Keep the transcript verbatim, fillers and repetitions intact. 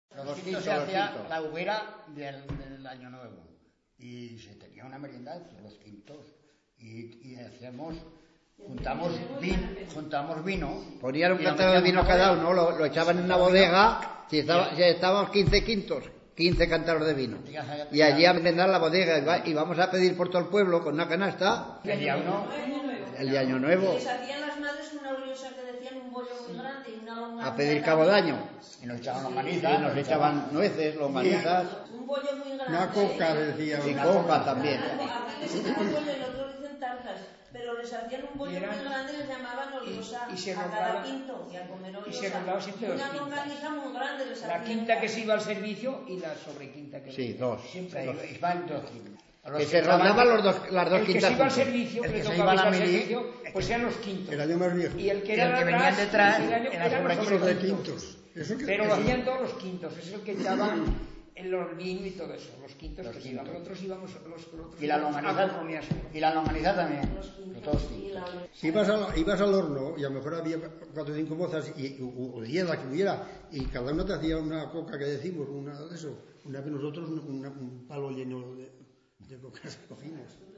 Los dos quintos se hacía la hoguera del, del año nuevo y se tenía una merienda los quintos y, y hacíamos, juntamos vino, juntamos vino. Ponían un cántaro de vino cada uno, lo, lo echaban en una bodega, si, estaba, si estábamos quince quintos, quince cántaros de vino. Y allí a merendar la bodega y vamos a pedir por todo el pueblo con una canasta. El día uno. El de Año Nuevo. Les hacían las madres una oliosa que decían un bollo muy grande y una longaniza. A pedir cabo de año. Y nos echaban longanizas. Y nos echaban nueces, longanizas. Un bollo muy grande. Una coca, decía. Y coca también. Aquí les dicen un bollo y los otros dicen tartas. Pero les hacían un bollo muy grande y les llamaban oliosa y, y se a rodaba, cada quinto. Y a comer oliosa. Y se rodaba siempre dos una quintas. longaniza muy grande les hacían. La quinta que se iba al servicio y la sobrequinta que Sí, dos. Siempre Dos. Iban dos quintos. Que se rondaban los dos, las dos el que quintas se iba al juntos. servicio, El que que le se tocaba iba a la al mili, servicio, pues eran los quintos. El año más viejo. Y el que Y era el que atrás, venían detrás, el año- eran eran los sobrequintos. sobrequintos. Eso que, Pero eso, lo hacían todos los quintos, es el que echaba el hormín y todo eso, los quintos Los que quintos. íbamos, nosotros íbamos los, los otros Y la íbamos a longaniza, comer. y la longaniza también. Los De quintos todos y quintos. la- si ibas, al, ibas al horno y a lo mejor había cuatro o cinco mozas y, o, o diez, la que hubiera, y cada una te hacía una coca que decimos, una de eso, una que nosotros, una, un palo lleno de, de cocas cocinas.